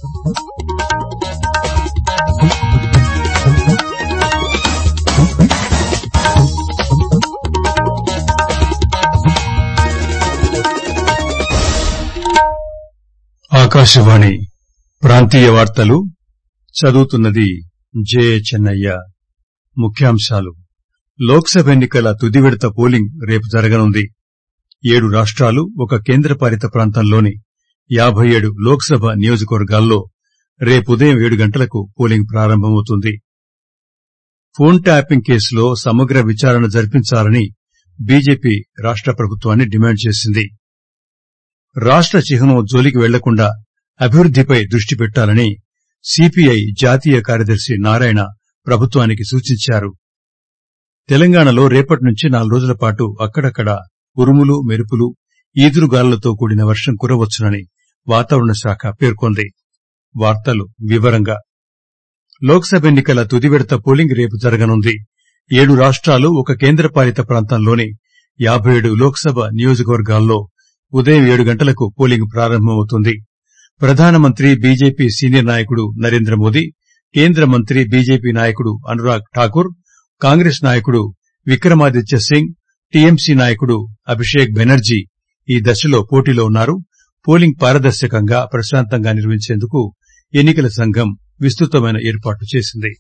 ఆకాశవాణి ప్రాంతీయ వార్తలు చదువుతున్నది జె చెన్నయ్య. ముఖ్యాంశాలు. లోక్సభ ఎన్నికల తుది విడత పోలింగ్ రేపు జరగనుంది. 7 రాష్ట్రాలు, ఒక కేంద్రపాలిత ప్రాంతంలోని 57 లోక్సభ నియోజకవర్గాల్లో రేపు ఉదయం 7 గంటలకు పోలింగ్ ప్రారంభమవుతుంది. ఫోన్ ట్యాపింగ్ కేసులో సమగ్ర విచారణ జరిపించాలని బీజేపీ రాష్ట ప్రభుత్వాన్ని డిమాండ్ చేసింది. రాష్ట చిహ్నం జోలికి వెళ్లకుండా అభివృద్దిపై దృష్టి పెట్టాలని సీపీఐ జాతీయ కార్యదర్శి నారాయణ ప్రభుత్వానికి సూచించారు. తెలంగాణలో రేపటి నుంచి 4 రోజుల పాటు అక్కడక్కడ ఉరుములు, మెరుపులు, ఈదురుగాలులతో కూడిన వర్షం కురవచ్చునని వాతావరణ శాఖ పేర్కొంది. వార్తలు వివరంగా. లోక్సభ ఎన్నికల తుది విడత పోలింగ్ రేపు జరగనుంది. 7 రాష్ట్రాలు, ఒక కేంద్రపాలిత ప్రాంతంలోని 57 లోక్సభ నియోజకవర్గాల్లో ఉదయం 7 గంటలకు పోలింగ్ ప్రారంభమవుతుంది. ప్రధానమంత్రి, బీజేపీ సీనియర్ నాయకుడు నరేంద్ర మోదీ, కేంద్ర మంత్రి, బీజేపీ నాయకుడు అనురాగ్ ఠాకూర్, కాంగ్రెస్ నాయకుడు విక్రమాదిత్య సింగ్, టీఎంసీ నాయకుడు అభిషేక్ బెనర్జీ ఈ దశలో పోటీలో ఉన్నారు. పోలింగ్ పారదర్శకంగా, ప్రశాంతంగా నిర్వహించేందుకు ఎన్నికల సంఘం విస్తృతమైన ఏర్పాట్లు చేసింది.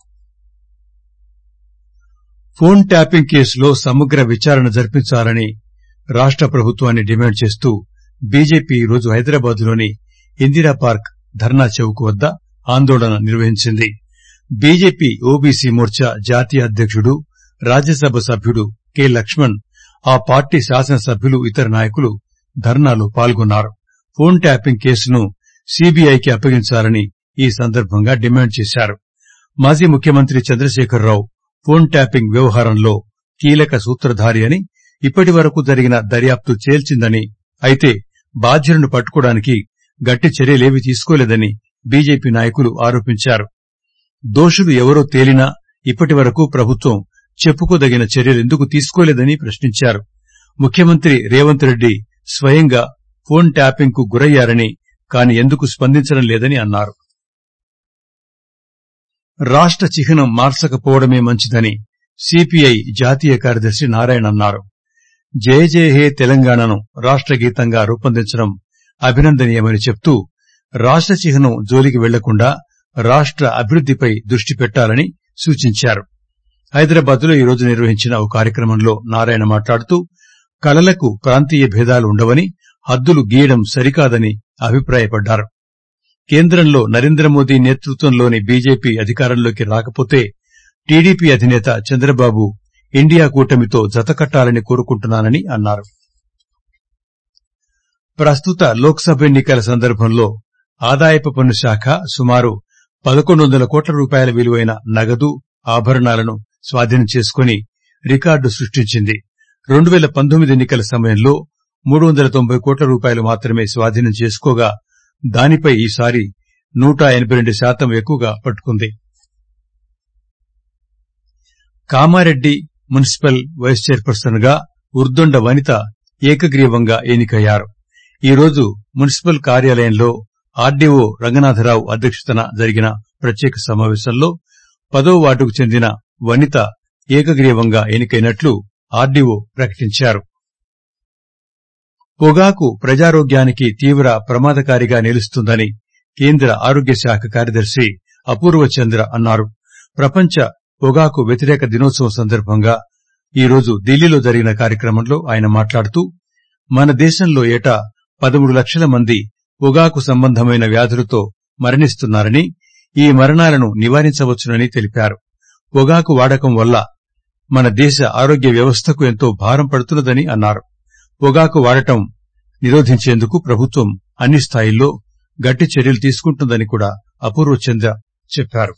ఫోన్ ట్యాపింగ్ కేసులో సమగ్ర విచారణ జరిపించాలని రాష్ట ప్రభుత్వాన్ని డిమాండ్ చేస్తూ బీజేపీ ఈరోజు హైదరాబాద్లోని ఇందిరాపార్క్ ధర్నా చౌక్ వద్ద ఆందోళన నిర్వహించింది. బీజేపీ ఓబీసీ మోర్చా జాతీయ అధ్యకుడు, రాజ్యసభ సభ్యుడు కె లక్ష్మణ్, ఆ పార్టీ శాసనసభ్యులు, ఇతర నాయకులు ధర్నాలో పాల్గొన్నారు. ఫోన్ ట్యాపింగ్ కేసును సీబీఐకి అప్పగించాలని ఈ సందర్భంగా డిమాండ్ చేశారు. మాజీ ముఖ్యమంత్రి చంద్రశేఖరరావు ఫోన్ ట్యాపింగ్ వ్యవహారంలో కీలక సూత్రధారి అని, ఇప్పటి వరకు జరిగిన దర్యాప్తు తేల్చిందని, అయితే బాధ్యులను పట్టుకోవడానికి గట్టి చర్యలేవీ తీసుకోలేదని బీజేపీ నాయకులు ఆరోపించారు. దోషులు ఎవరో తేలినా ఇప్పటి వరకు ప్రభుత్వం చెప్పుకోదగిన చర్యలెందుకు తీసుకోలేదని ప్రశ్నించారు. ముఖ్యమంత్రి రేవంత్ రెడ్డి స్వయంగా ఫోన్ ట్యాపింగ్ కు గురయ్యారని, కాని ఎందుకు స్పందించడం లేదని అన్నారు. రాష్ట చిహ్నం మార్చకపోవడమే మంచిదని సీపీఐ జాతీయ కార్యదర్శి నారాయణ అన్నారు. జయ జయ హే తెలంగాణను రాష్ట గీతంగా రూపొందించడం అభినందనీయమని చెప్తూ రాష్ట చిహ్నం జోలికి వెళ్లకుండా రాష్ట అభివృద్దిపై దృష్టి పెట్టాలని సూచించారు. హైదరాబాద్లో ఈరోజు నిర్వహించిన ఓ కార్యక్రమంలో నారాయణ మాట్లాడుతూ కళలకు ప్రాంతీయ భేదాలు ఉండవని, హద్దులు గీయడం సరికాదని అభిప్రాయపడ్డారు. కేంద్రంలో నరేంద్ర మోదీ నేతృత్వంలోని బీజేపీ అధికారంలోకి రాకపోతే టీడీపీ అధినేత చంద్రబాబు ఇండియా కూటమితో జతకట్టాలని కోరుకుంటున్నానని అన్నారు. ప్రస్తుత లోక్సభ ఎన్నికల సందర్భంలో ఆదాయపు పన్ను శాఖ సుమారు 1,100 కోట్ల రూపాయల విలువైన నగదు, ఆభరణాలను స్వాధీనం చేసుకుని రికార్డు సృష్టించింది. 2019 ఎన్నికల సమయంలో 390 కోట్ల రూపాయలు మాత్రమే స్వాధీనం చేసుకోగా దానిపై ఈసారి 182% ఎక్కువగా పట్టుకుంది. కామారెడ్డి మున్సిపల్ వైస్ చైర్పర్సన్ గా ఉర్దొండ వనిత ఏకగ్రీవంగా ఎన్నికయ్యారు. ఈరోజు మున్సిపల్ కార్యాలయంలో ఆర్డీఓ రంగనాథరావు అధ్యక్షతన జరిగిన ప్రత్యేక సమావేశంలో 10వ వార్డుకు చెందిన వనిత ఏకగ్రీవంగా ఎన్నికైనట్లు ఆర్డీఓ ప్రకటించారు. పొగాకు ప్రజారోగ్యానికి తీవ్ర ప్రమాదకారిగా నిలుస్తుందని కేంద్ర ఆరోగ్య శాఖ కార్యదర్శి అపూర్వ చంద్ర అన్నారు. ప్రపంచ పొగాకు వ్యతిరేక దినోత్సవం సందర్భంగా ఈరోజు ఢిల్లీలో జరిగిన కార్యక్రమంలో ఆయన మాట్లాడుతూ మన దేశంలో ఏటా 13 లక్షల మంది పొగాకు సంబంధమైన వ్యాధులతో మరణిస్తున్నారని, ఈ మరణాలను నివారించవచ్చునని తెలిపారు. పొగాకు వాడకం వల్ల మన దేశ ఆరోగ్య వ్యవస్థకు ఎంతో భారం పడుతున్నదని అన్నారు. పొగాకు వాడటం నిరోధించేందుకు ప్రభుత్వం అన్ని స్థాయిల్లో గట్టి చర్యలు తీసుకుంటుందని కూడా అపూర్వ చంద్ర చెప్పారు.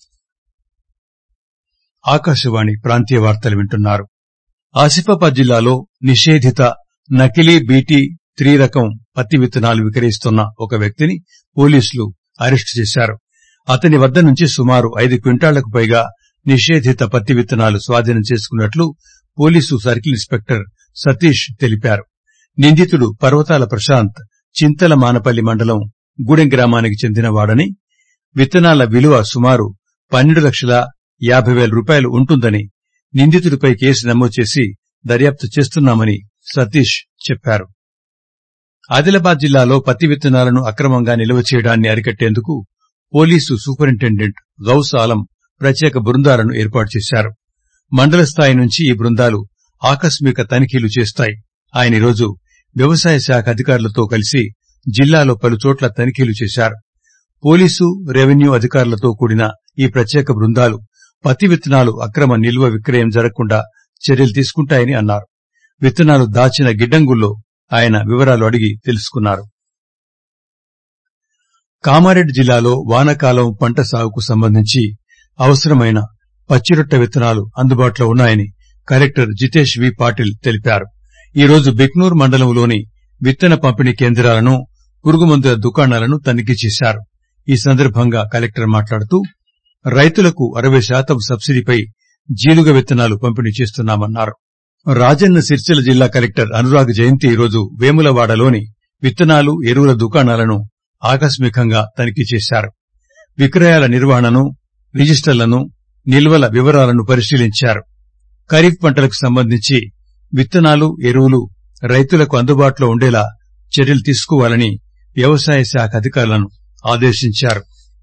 ఆకాశవాణి ప్రాంతీయ వార్తలు వింటున్నారు. ఆసిఫాబాద్ జిల్లాలో నిషేధిత నకిలీ బీటీ 3 రకం పత్తి విత్తనాలు విక్రయిస్తున్న ఒక వ్యక్తిని పోలీసులు అరెస్టు చేశారు. అతని వద్ద నుంచి సుమారు 5 క్వింటాళ్లకు పైగా నిషేధిత పత్తి విత్తనాలు స్వాధీనం చేసుకున్నట్లు పోలీసు సర్కిల్ ఇన్స్పెక్టర్ సతీష్ తెలిపారు. నిందితుడు పర్వతాల ప్రశాంత్ చింతల మానపల్లి మండలం గూడెం గ్రామానికి చెందినవాడని, విత్తనాల విలువ సుమారు 12,50,000 రూపాయలు ఉంటుందని నిందితుడిపై కేసు నమోదు చేసి దర్యాప్తు చేస్తున్నామని సతీష్ చెప్పారు. ఆదిలాబాద్ జిల్లాలో పత్తి విత్తనాలను అక్రమంగా నిల్వ చేయడాన్ని అరికట్టేందుకు పోలీసు సూపరింటెండెంట్ గౌస్ ఆలం ప్రత్యేక బృందాలను ఏర్పాటు చేశారు. మండల స్థాయి నుంచి ఈ బృందాలు ఆకస్మిక తనిఖీలు చేస్తాయి. ఆయన ఈరోజు వ్యవసాయ శాఖ అధికారులతో కలిసి జిల్లాలో పలుచోట్ల తనిఖీలు చేశారు. పోలీసు, రెవెన్యూ అధికారులతో కూడిన ఈ ప్రత్యేక బృందాలు పత్తి విత్తనాలు అక్రమ నిల్వ విక్రయం జరగకుండా చర్యలు తీసుకుంటాయని అన్నారు. విత్తనాలు దాచిన గిడ్డంగుల్లో ఆయన వివరాలు అడిగి తెలుసుకున్నారు. కామారెడ్డి జిల్లాలో వానాకాలం పంట సాగుకు సంబంధించి అవసరమైన పచ్చిరొట్ట విత్తనాలు అందుబాటులో ఉన్నాయని కలెక్టర్ జితేష్ వి పాటిల్ తెలిపారు. ఈరోజు బిక్నూర్ మండలంలోని విత్తన పంపిణీ కేంద్రాలను, పురుగుమందుల దుకాణాలను తనిఖీ చేశారు. ఈ సందర్భంగా కలెక్టర్ మాట్లాడుతూ రైతులకు 60% సబ్సిడీపై జీలుగ విత్తనాలు పంపిణీ చేస్తున్నామన్నారు. రాజన్న సిరిసిల్ల జిల్లా కలెక్టర్ అనురాగ్ జయంతి ఈరోజు వేములవాడలోని విత్తనాలు, ఎరువుల దుకాణాలను ఆకస్మికంగా తనిఖీ చేశారు. విక్రయాల నిర్వహణను, రిజిస్టర్లను, నిల్వల వివరాలను పరిశీలించారు. ఖరీఫ్ పంటలకు సంబంధించి విత్తనాలు, ఎరువులు రైతులకు అందుబాటులో ఉండేలా చర్యలు తీసుకోవాలని వ్యవసాయ శాఖ అధికారులను ఆదేశించారు.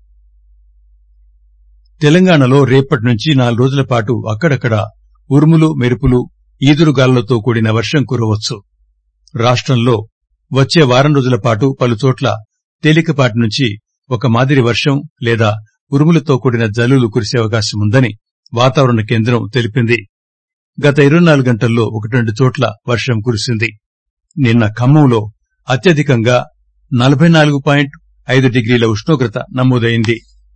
తెలంగాణలో రేపటి నుంచి 4 రోజుల పాటు అక్కడక్కడ ఉరుములు, మెరుపులు, ఈదురుగాలులతో కూడిన వర్షం కురవచ్చు. రాష్టంలో వచ్చే వారం రోజుల పాటు పలుచోట్ల తేలికపాటి నుంచి ఒక మాదిరి వర్షం లేదా ఉరుములతో కూడిన జల్లులు కురిసే అవకాశం ఉందని వాతావరణ కేంద్రం తెలిపింది. గత 24 గంటల్లో 1-2 చోట్ల వర్షం కురిసింది. నిన్న ఖమ్మంలో అత్యధికంగా 44.5 డిగ్రీల ఉష్ణోగ్రత నమోదైంది.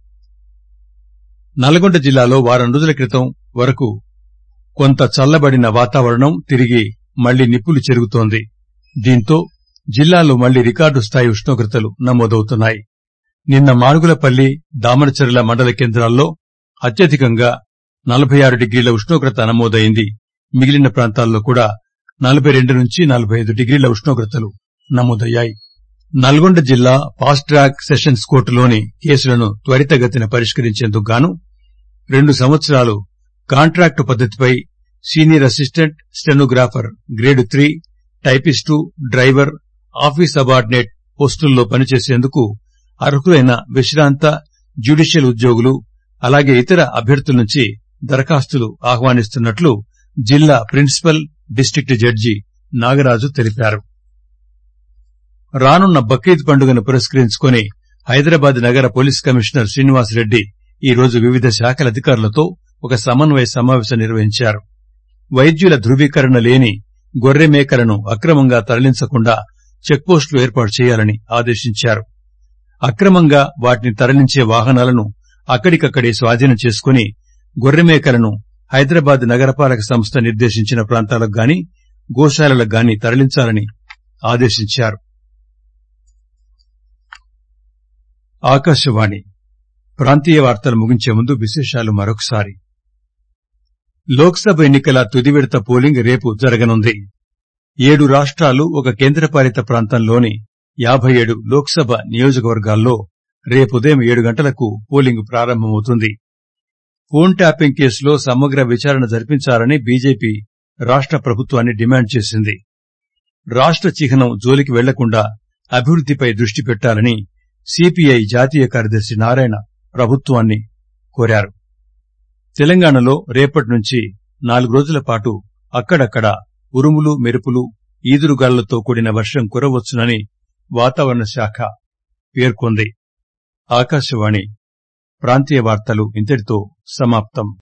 నల్గొండ జిల్లాలో వారం రోజుల క్రితం వరకు కొంత చల్లబడిన వాతావరణం తిరిగి మళ్లీ నిప్పులు చెరుగుతోంది. దీంతో జిల్లాలో మళ్లీ రికార్డు స్థాయి ఉష్ణోగ్రతలు నమోదవుతున్నాయి. నిన్న మానుగులపల్లి, దామరచర్ల మండల కేంద్రాల్లో అత్యధికంగా 46 డిగ్రీల ఉష్ణోగ్రత నమోదైంది. మిగిలిన ప్రాంతాల్లో కూడా 42 నుంచి 45 డిగ్రీల ఉష్ణోగ్రతలు నమోదయ్యాయి. నల్గొండ జిల్లా ఫాస్ట్ ట్రాక్ సెషన్స్ కోర్టులోని కేసులను త్వరితగతిన పరిష్కరించేందుకు గాను 2 సంవత్సరాలు కాంట్రాక్టు పద్దతిపై senior assistant stenographer grade 3, typist, driver, office subordinate పోస్టుల్లో పనిచేసేందుకు అర్హులైన విశ్రాంత, జ్యుడిషియల్ ఉద్యోగులు అలాగే ఇతర అభ్యర్థుల నుంచి దరఖాస్తులు ఆహ్వానిస్తున్నట్లు జిల్లా ప్రిన్సిపల్ డిస్టిక్ట్ జడ్జి నాగరాజు తెలిపారు. రానున్న బక్రీద్ పండుగను పురస్కరించుకుని హైదరాబాద్ నగర పోలీస్ కమిషనర్ శ్రీనివాసరెడ్డి ఈరోజు వివిధ శాఖల అధికారులతో ఒక సమన్వయ సమావేశం నిర్వహించారు. వైద్యుల ధృవీకరణ లేని గొర్రె మేకలను అక్రమంగా తరలించకుండా చెక్పోస్టులు ఏర్పాటు చేయాలని ఆదేశించారు. అక్రమంగా వాటిని తరలించే వాహనాలను అక్కడికక్కడే స్వాధీనం చేసుకుని గొర్రె మేకలను హైదరాబాద్ నగరపాలక సంస్థ నిర్దేశించిన ప్రాంతాలకు గాని, గోశాలలకు గాని తరలించాలని ఆదేశించారు. ఆకాశవాణి ప్రాంతీయ వార్తలు ముగించే ముందు విశేషాలు మరొకసారి. లోక్సభ ఎన్నికల తుది విడత పోలింగ్ రేపు జరగనుంది. 7 రాష్ట్రాలు, ఒక కేంద్రపాలిత ప్రాంతంలోని 57 లోక్సభ నియోజకవర్గాల్లో రేపు ఉదయం 7 గంటలకు పోలింగ్ ప్రారంభమవుతుంది. ఫోన్ ట్యాపింగ్ కేసులో సమగ్ర విచారణ జరిపించాలని బీజేపీ రాష్ట్ర ప్రభుత్వాన్ని డిమాండ్ చేసింది. రాష్ట్ర చిహ్నం జోలికి వెళ్లకుండా అభివృద్దిపై దృష్టి పెట్టాలని సిపిఐ జాతీయ కార్యదర్శి నారాయణ ప్రభుత్వాన్ని కోరారు. తెలంగాణలో రేపటి నుంచి 4 రోజుల పాటు అక్కడక్కడ ఉరుములు, మెరుపులు, ఈదురుగాలులతో కూడిన వర్షం కురవచ్చునని వాతావరణ శాఖ పేర్కొంది. ఆకాశవాణి ప్రాంతీయ వార్తలు ఇంతటితో సమాప్తం.